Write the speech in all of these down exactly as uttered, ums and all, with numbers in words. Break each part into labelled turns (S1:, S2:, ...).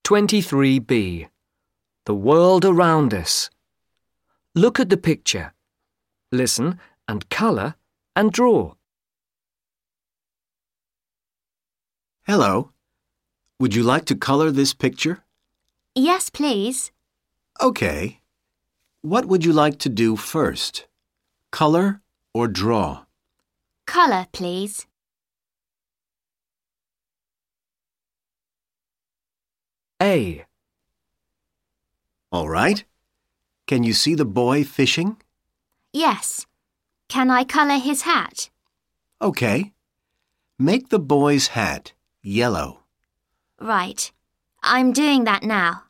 S1: twenty-three B. The world around us. Look at the picture. Listen and colour and draw.
S2: Hello. Would you like to color this picture?
S3: Yes, please.
S2: Okay. What would you like to do first? Color or draw?
S3: Colour, please.
S1: A.
S2: All right. Can you see the boy fishing?
S3: Yes. Can I colour his hat?
S2: Okay. Make the boy's hat yellow.
S3: Right. I'm doing that now.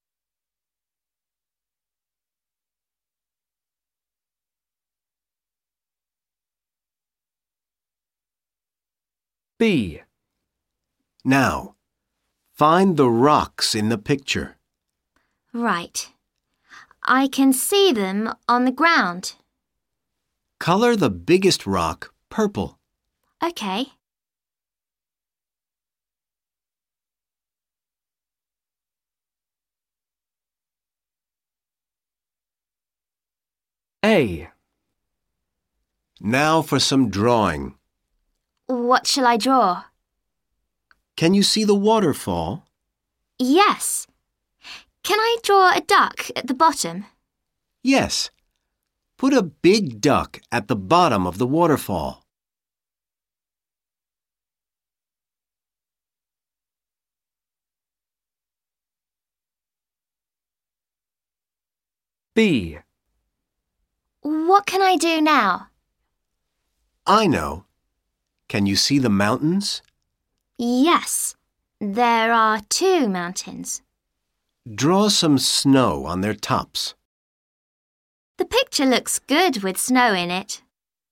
S1: B.
S2: Now, find the rocks in the picture.
S3: Right. I can see them on the ground.
S2: Color the biggest rock purple.
S3: Okay.
S1: A.
S2: Now for some drawing.
S3: What shall I draw?
S2: Can you see the waterfall?
S3: Yes. Can I draw a duck at the bottom?
S2: Yes. Put a big duck at the bottom of the waterfall.
S1: B.
S3: What can I do now?
S2: I know. Can you see the mountains?
S3: Yes. There are two mountains.
S2: Draw some snow on their tops.
S3: The picture looks good with snow in it.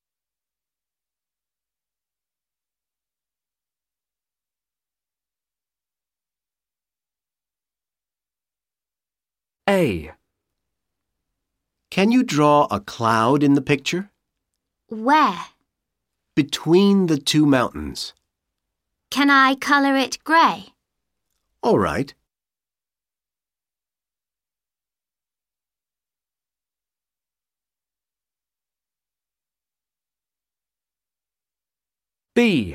S1: A.
S2: Can you draw a cloud in the picture?
S3: Where?
S2: Between the two mountains.
S3: Can I colour it grey?
S2: All right.
S1: B.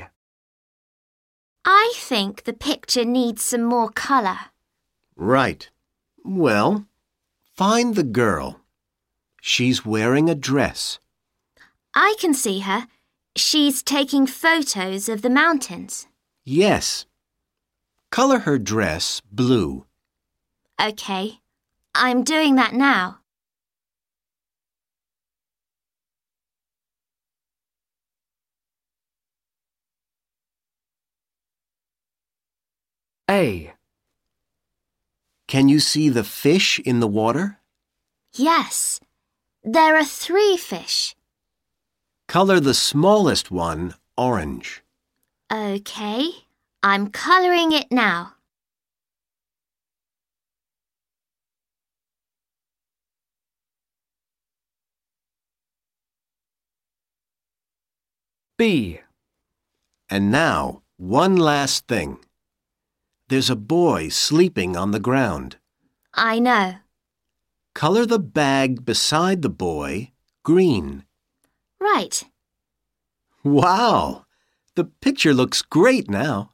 S3: I think the picture needs some more colour.
S2: Right. Well, find the girl. She's wearing a dress.
S3: I can see her. She's taking photos of the mountains.
S2: Yes. Color her dress blue.
S3: Okay. I'm doing that now.
S1: A.
S2: Can you see the fish in the water?
S3: Yes. There are three fish.
S2: Color the smallest one orange.
S3: Okay. I'm colouring it now.
S1: B.
S2: And now, one last thing. There's a boy sleeping on the ground.
S3: I know.
S2: Color the bag beside the boy green.
S3: Right.
S2: Wow! The picture looks great now.